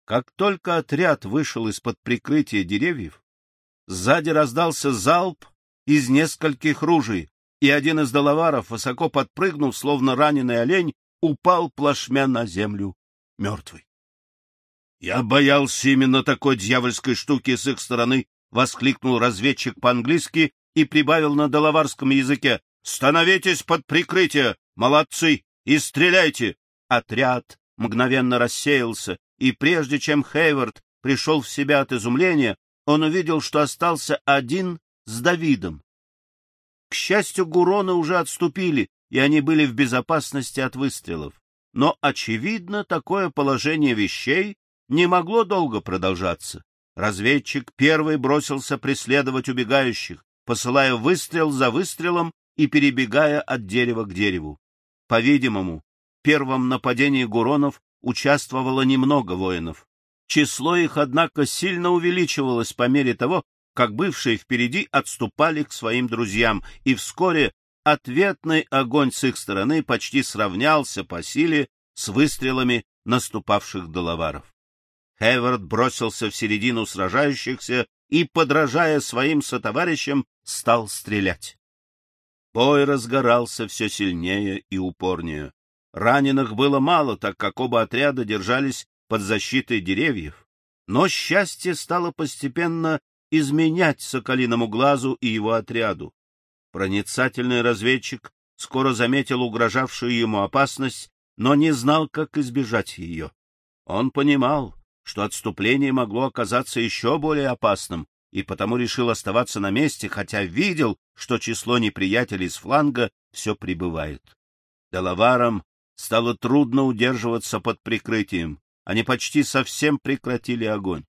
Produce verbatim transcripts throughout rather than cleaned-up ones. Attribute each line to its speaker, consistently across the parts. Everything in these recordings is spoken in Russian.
Speaker 1: Как только отряд вышел из-под прикрытия деревьев, сзади раздался залп из нескольких ружей, и один из доловаров, высоко подпрыгнув, словно раненый олень, упал плашмя на землю мертвый. — Я боялся именно такой дьявольской штуки с их стороны, — воскликнул разведчик по-английски и прибавил на доловарском языке: — Становитесь под прикрытие, молодцы, и стреляйте! Отряд мгновенно рассеялся, и прежде чем Хейвард пришел в себя от изумления, он увидел, что остался один с Давидом. К счастью, гуроны уже отступили, и они были в безопасности от выстрелов. Но, очевидно, такое положение вещей не могло долго продолжаться. Разведчик первый бросился преследовать убегающих, посылая выстрел за выстрелом и перебегая от дерева к дереву. По-видимому, в первом нападении гуронов участвовало немного воинов. Число их, однако, сильно увеличивалось по мере того, как бывшие впереди отступали к своим друзьям, и вскоре ответный огонь с их стороны почти сравнялся по силе с выстрелами наступавших доловаров. Хейвард бросился в середину сражающихся и, подражая своим сотоварищам, стал стрелять. Бой разгорался все сильнее и упорнее. Раненых было мало, так как оба отряда держались под защитой деревьев, но счастье стало постепенно изменять Соколиному глазу и его отряду. Проницательный разведчик скоро заметил угрожавшую ему опасность, но не знал, как избежать ее. Он понимал, что отступление могло оказаться еще более опасным, и потому решил оставаться на месте, хотя видел, что число неприятелей с фланга все прибывает. Делаварам стало трудно удерживаться под прикрытием. Они почти совсем прекратили огонь.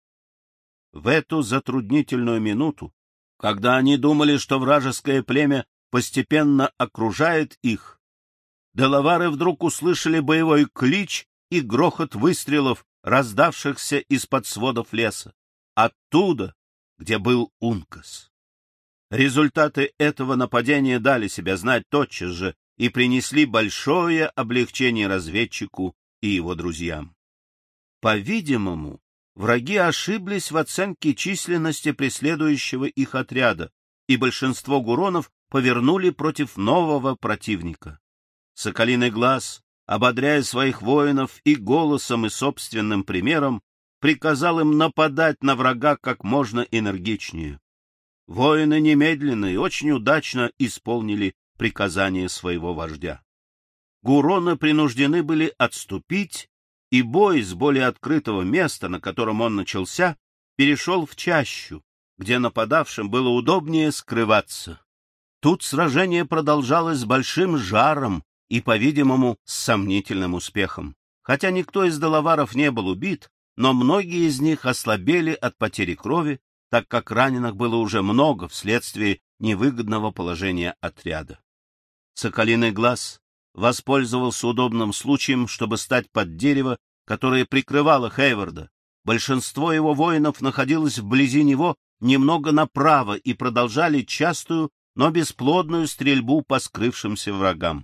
Speaker 1: В эту затруднительную минуту, когда они думали, что вражеское племя постепенно окружает их, делавары вдруг услышали боевой клич и грохот выстрелов, раздавшихся из-под сводов леса, оттуда, где был Ункас. Результаты этого нападения дали себя знать тотчас же и принесли большое облегчение разведчику и его друзьям. По-видимому, враги ошиблись в оценке численности преследующего их отряда, и большинство гуронов повернули против нового противника. Соколиный глаз, ободряя своих воинов и голосом, и собственным примером, приказал им нападать на врага как можно энергичнее. Воины немедленно и очень удачно исполнили приказание своего вождя. Гуроны принуждены были отступить, и бой с более открытого места, на котором он начался, перешел в чащу, где нападавшим было удобнее скрываться. Тут сражение продолжалось с большим жаром и, по-видимому, с сомнительным успехом. Хотя никто из делаваров не был убит, но многие из них ослабели от потери крови, так как раненых было уже много вследствие невыгодного положения отряда. Соколиный глаз воспользовался удобным случаем, чтобы стать под дерево, которое прикрывало Хейварда. Большинство его воинов находилось вблизи него немного направо и продолжали частую, но бесплодную стрельбу по скрывшимся врагам.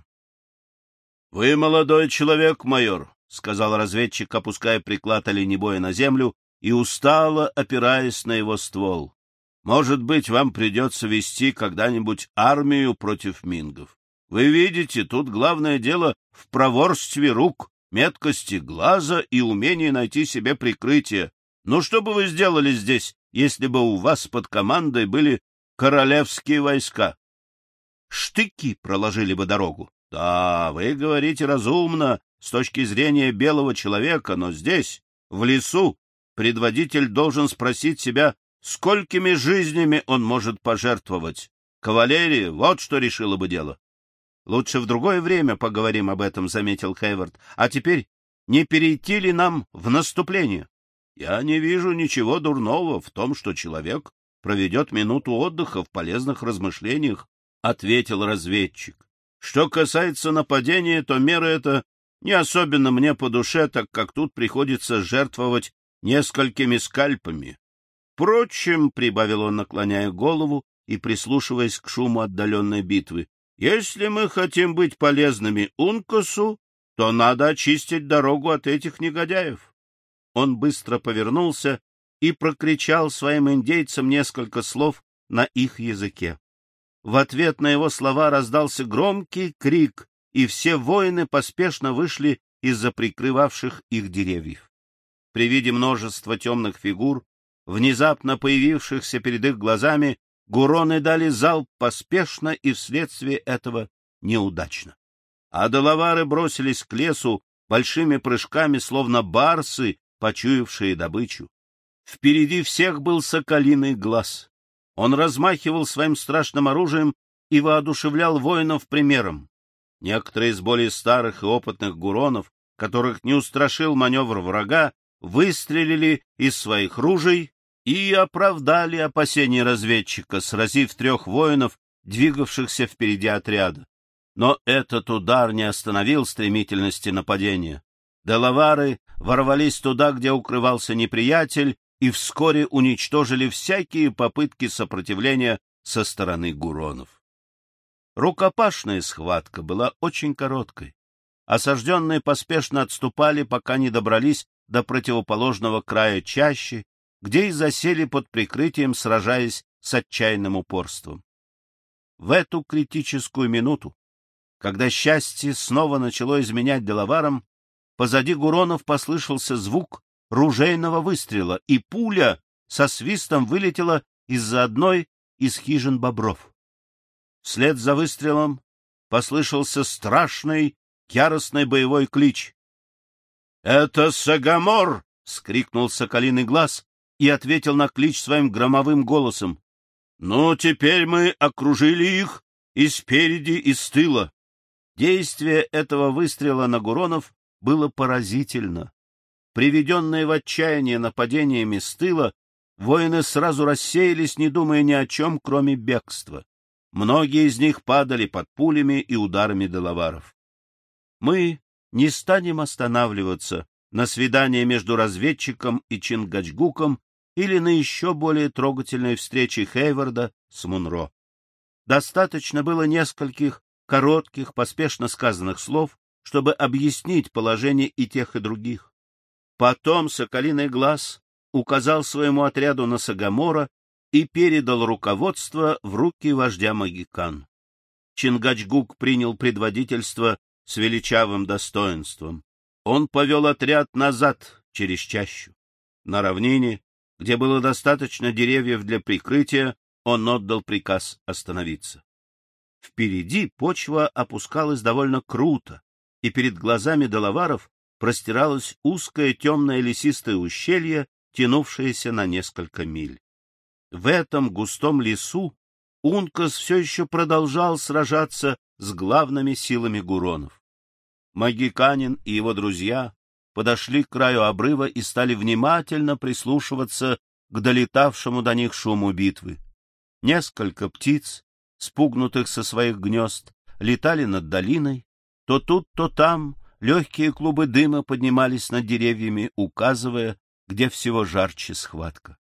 Speaker 1: — Вы молодой человек, майор, — сказал разведчик, опуская приклад оленебоя на землю и устало опираясь на его ствол. — Может быть, вам придется вести когда-нибудь армию против мингов. Вы видите, тут главное дело в проворстве рук, меткости глаза и умении найти себе прикрытие. Ну что бы вы сделали здесь, если бы у вас под командой были королевские войска? Штыки проложили бы дорогу. Да, вы говорите разумно с точки зрения белого человека, но здесь, в лесу, предводитель должен спросить себя, сколькими жизнями он может пожертвовать. Кавалерия, вот что решила бы дело. Лучше в другое время поговорим об этом, — заметил Хейвард. А теперь не перейти ли нам в наступление? Я не вижу ничего дурного в том, что человек проведет минуту отдыха в полезных размышлениях, — ответил разведчик. Что касается нападения, то мера эта не особенно мне по душе, так как тут приходится жертвовать несколькими скальпами. Впрочем, — прибавил он, наклоняя голову и прислушиваясь к шуму отдаленной битвы, — если мы хотим быть полезными Ункасу, то надо очистить дорогу от этих негодяев. Он быстро повернулся и прокричал своим индейцам несколько слов на их языке. В ответ на его слова раздался громкий крик, и все воины поспешно вышли из-за прикрывавших их деревьев. При виде множества темных фигур, внезапно появившихся перед их глазами, гуроны дали залп поспешно и вследствие этого неудачно. А делавары бросились к лесу большими прыжками, словно барсы, почуявшие добычу. Впереди всех был соколиный глаз. Он размахивал своим страшным оружием и воодушевлял воинов примером. Некоторые из более старых и опытных гуронов, которых не устрашил маневр врага, выстрелили из своих ружей и оправдали опасения разведчика, сразив трех воинов, двигавшихся впереди отряда. Но этот удар не остановил стремительности нападения. Делавары ворвались туда, где укрывался неприятель, и вскоре уничтожили всякие попытки сопротивления со стороны гуронов. Рукопашная схватка была очень короткой. Осажденные поспешно отступали, пока не добрались до противоположного края чащи, где и засели под прикрытием, сражаясь с отчаянным упорством. В эту критическую минуту, когда счастье снова начало изменять делаварам, позади гуронов послышался звук ружейного выстрела, и пуля со свистом вылетела из-за одной из хижин бобров. Вслед за выстрелом послышался страшный, яростный боевой клич. — Это Сагамор! — вскрикнул соколиный глаз и ответил на клич своим громовым голосом. — Ну, теперь мы окружили их и спереди, и с тыла. Действие этого выстрела на гуронов было поразительно. Приведенные в отчаяние нападениями с тыла, воины сразу рассеялись, не думая ни о чем, кроме бегства. Многие из них падали под пулями и ударами делаваров. Мы не станем останавливаться на свидании между разведчиком и Чингачгуком или на еще более трогательной встрече Хейварда с Мунро. Достаточно было нескольких коротких, поспешно сказанных слов, чтобы объяснить положение и тех, и других. Потом Соколиный глаз указал своему отряду на Сагамора и передал руководство в руки вождя Магикан. Чингачгук принял предводительство с величавым достоинством. Он повел отряд назад через чащу. На равнине, где было достаточно деревьев для прикрытия, он отдал приказ остановиться. Впереди почва опускалась довольно круто, и перед глазами делаваров простиралось узкое темное лесистое ущелье, тянувшееся на несколько миль. В этом густом лесу Ункас все еще продолжал сражаться с главными силами гуронов. Магиканин и его друзья подошли к краю обрыва и стали внимательно прислушиваться к долетавшему до них шуму битвы. Несколько птиц, спугнутых со своих гнезд, летали над долиной. То тут, то там легкие клубы дыма поднимались над деревьями, указывая, где всего жарче схватка.